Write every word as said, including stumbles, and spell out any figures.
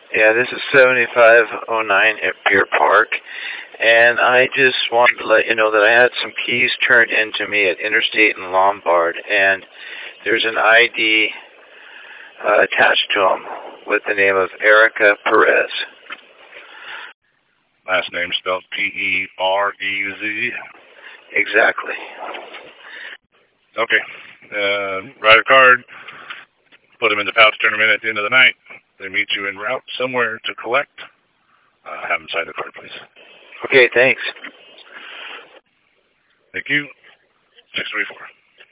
Yeah, this is seventy-five oh nine at Pier Park, and I just wanted to let you know that I had some keys turned into me at Interstate and Lombard, and there's an I D uh, attached to them with the name of Erica Perez. Last name spelled P E R E Z. Exactly. Okay. Uh, write a card, put them in the pouch, turn them in at the end of the night. They meet you en route somewhere to collect. Uh, have them sign the card, please. Okay, thanks. Thank you. six three four.